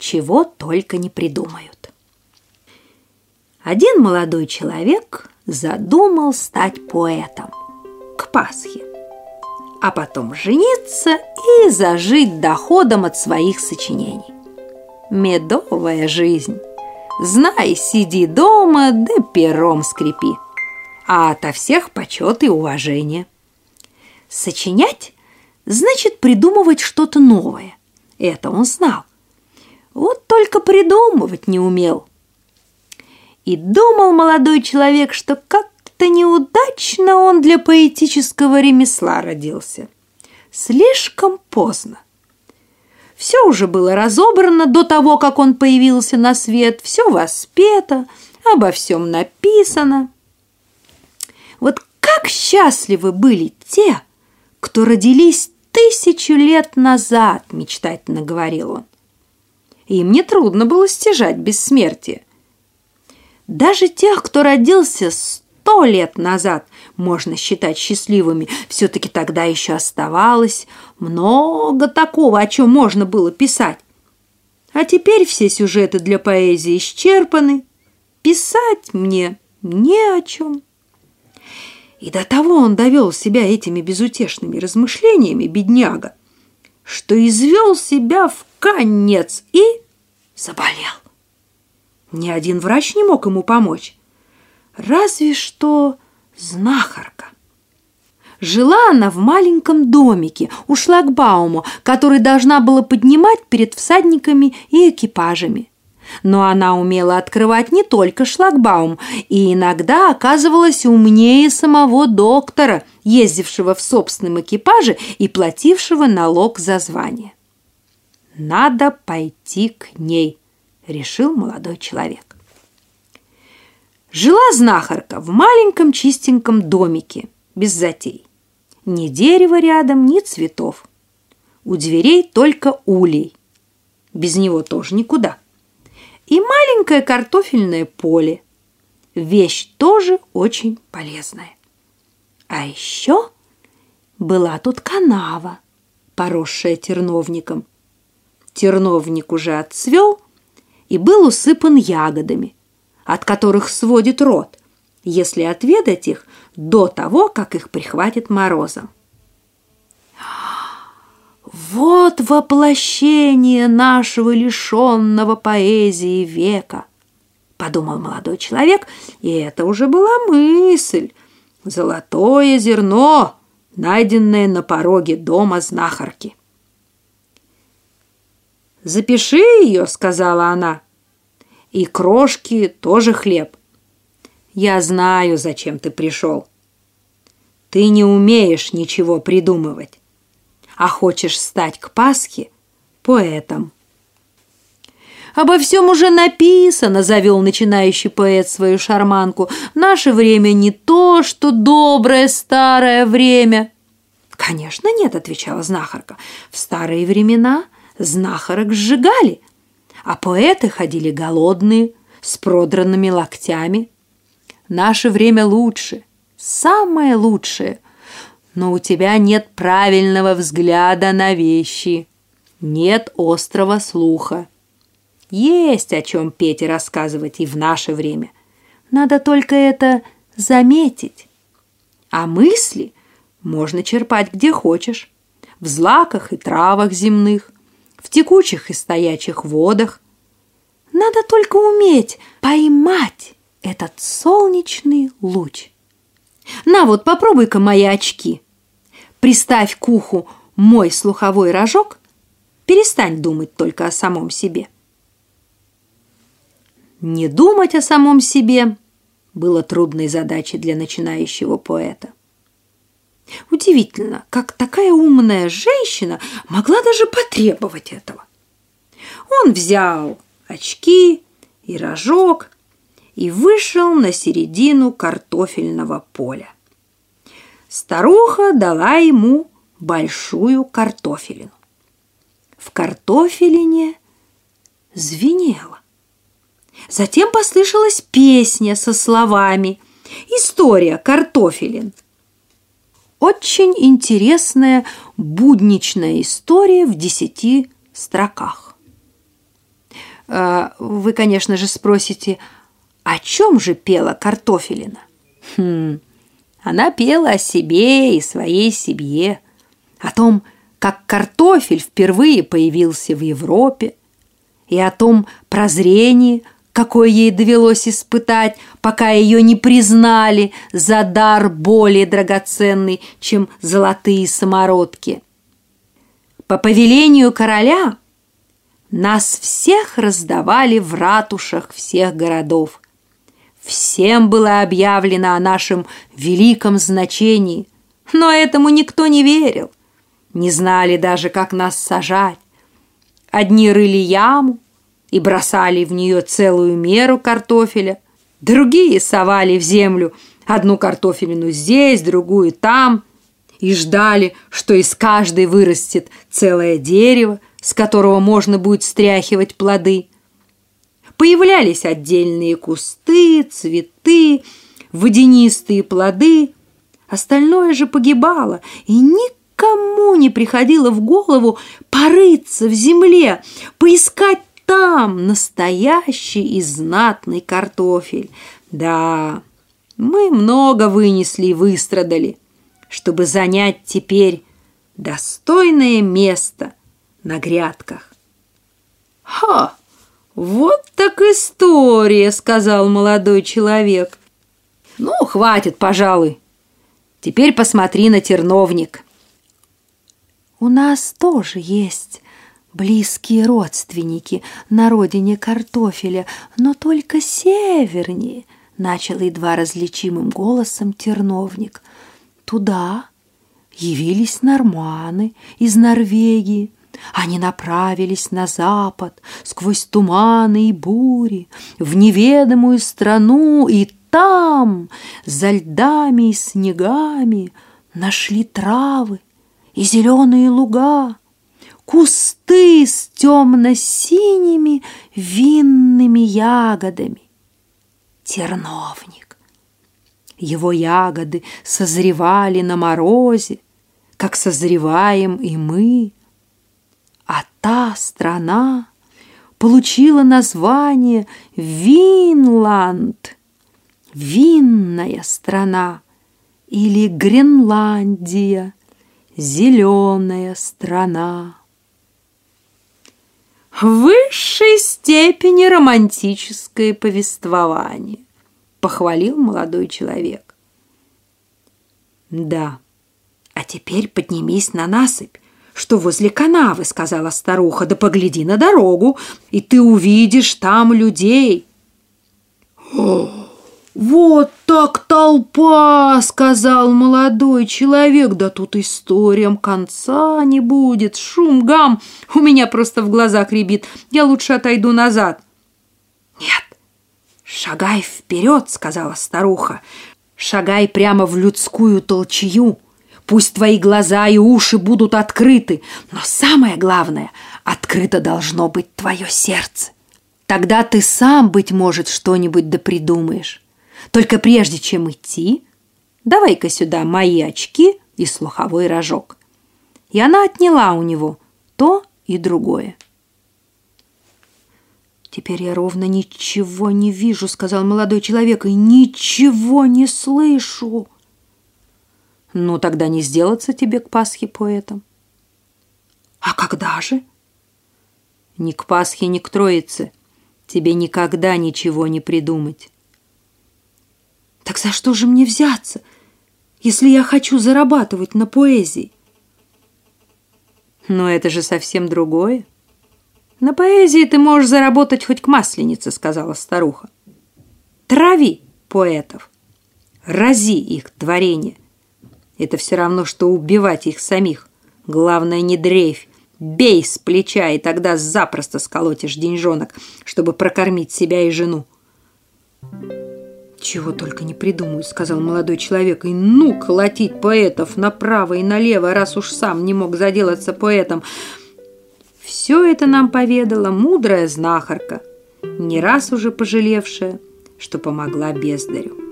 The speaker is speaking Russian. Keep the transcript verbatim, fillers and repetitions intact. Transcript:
чего только не придумают. Один молодой человек задумал стать поэтом к Пасхе, а потом жениться и зажить доходом от своих сочинений. Медовая жизнь. Знай, сиди дома, да пером скрипи, а ото всех почет и уважение. Сочинять значит придумывать что-то новое. Это он знал. Вот только придумывать не умел. И думал молодой человек, что как-то неудачно он для поэтического ремесла родился. Слишком поздно. Все уже было разобрано до того, как он появился на свет, все воспето, обо всем написано. Вот как счастливы были те, кто родились тысячу лет назад, мечтательно говорил он. Им нетрудно было стяжать бессмертие. Даже тех, кто родился сто лет назад, можно считать счастливыми. Все-таки тогда еще оставалось много такого, о чем можно было писать. А теперь все сюжеты для поэзии исчерпаны. Писать мне не о чем. И до того он довел себя этими безутешными размышлениями, бедняга, что извел себя в конец и заболел. Ни один врач не мог ему помочь, разве что знахарка. Жила она в маленьком домике у шлагбаума, который должна была поднимать перед всадниками и экипажами. Но она умела открывать не только шлагбаум и иногда оказывалась умнее самого доктора, ездившего в собственном экипаже и платившего налог за звание. «Надо пойти к ней», — решил молодой человек. Жила знахарка в маленьком чистеньком домике, без затей. Ни дерева рядом, ни цветов. У дверей только улей. Без него тоже никуда. И маленькое картофельное поле. Вещь тоже очень полезная. А еще была тут канава, поросшая терновником. Терновник уже отцвел и был усыпан ягодами, от которых сводит рот, если отведать их до того, как их прихватит морозом. Вот воплощение нашего лишенного поэзии века, подумал молодой человек, и это уже была мысль, золотое зерно, найденное на пороге дома знахарки. «Запиши ее», — сказала она, — «и крошки тоже хлеб. Я знаю, зачем ты пришел. Ты не умеешь ничего придумывать, а хочешь стать к Пасхе поэтом». «Обо всем уже написано», — завел начинающий поэт свою шарманку. «Наше время не то, что доброе старое время». «Конечно нет», — отвечала знахарка. «В старые времена знахарок сжигали, а поэты ходили голодные, с продранными локтями. Наше время лучше, самое лучшее. Но у тебя нет правильного взгляда на вещи, нет острого слуха. Есть о чем петь и рассказывать и в наше время. Надо только это заметить. А мысли можно черпать где хочешь, в злаках и травах земных, в текучих и стоячих водах. Надо только уметь поймать этот солнечный луч. На вот, попробуй-ка мои очки. Приставь к уху мой слуховой рожок, перестань думать только о самом себе». Не думать о самом себе было трудной задачей для начинающего поэта. Удивительно, как такая умная женщина могла даже потребовать этого. Он взял очки и рожок и вышел на середину картофельного поля. Старуха дала ему большую картофелину. В картофелине звенело. Затем послышалась песня со словами «История картофелин». Очень интересная будничная история в десяти строках. Вы, конечно же, спросите, о чем же пела Картофелина? Хм, она пела о себе и своей семье, о том, как картофель впервые появился в Европе, и о том прозрении, какое ей довелось испытать, пока ее не признали за дар более драгоценный, чем золотые самородки. По повелению короля нас всех раздавали в ратушах всех городов. Всем было объявлено о нашем великом значении, но этому никто не верил. Не знали даже, как нас сажать. Одни рыли яму и бросали в нее целую меру картофеля, другие совали в землю одну картофелину здесь, другую там, и ждали, что из каждой вырастет целое дерево, с которого можно будет стряхивать плоды. Появлялись отдельные кусты, цветы, водянистые плоды. Остальное же погибало, и никому не приходило в голову порыться в земле, поискать там настоящий и знатный картофель. Да, мы много вынесли и выстрадали, чтобы занять теперь достойное место на грядках. «Ха! Вот так история!» — сказал молодой человек. «Ну, хватит, пожалуй. Теперь посмотри на терновник». «У нас тоже есть близкие родственники на родине картофеля, но только севернее», — начал едва различимым голосом терновник. «Туда явились норманы из Норвегии. Они направились на запад, сквозь туманы и бури, в неведомую страну, и там, за льдами и снегами, нашли травы и зеленые луга, кусты с темно-синими винными ягодами. Терновник. Его ягоды созревали на морозе, как созреваем и мы. А та страна получила название Винланд, винная страна, или Гренландия, зеленая страна. В высшей степени романтическое повествование, похвалил молодой человек. Да, а теперь поднимись на насыпь, что возле канавы, сказала старуха, да погляди на дорогу, и ты увидишь там людей. О, вот так толпа, сказал молодой человек, да тут историям конца не будет, шум, гам, у меня просто в глазах рябит, я лучше отойду назад. Нет, шагай вперед, сказала старуха, шагай прямо в людскую толчью. Пусть твои глаза и уши будут открыты, но самое главное, открыто должно быть твое сердце. Тогда ты сам, быть может, что-нибудь да придумаешь. Только прежде чем идти, давай-ка сюда мои очки и слуховой рожок. И она отняла у него то и другое. «Теперь я ровно ничего не вижу», — сказал молодой человек, — «и ничего не слышу». «Ну, тогда не сделаться тебе к Пасхе поэтом». «А когда же?» «Ни к Пасхе, ни к Троице. Тебе никогда ничего не придумать». «Так за что же мне взяться, если я хочу зарабатывать на поэзии?» «Но это же совсем другое. На поэзии ты можешь заработать хоть к Масленице», — сказала старуха. «Трави поэтов, рази их творение. Это все равно, что убивать их самих. Главное, не дрейфь. Бей с плеча, и тогда запросто сколотишь деньжонок, чтобы прокормить себя и жену». «Чего только не придумаю», — сказал молодой человек. «И ну колотить поэтов направо и налево, раз уж сам не мог заделаться поэтом». Все это нам поведала мудрая знахарка, не раз уже пожалевшая, что помогла бездарю.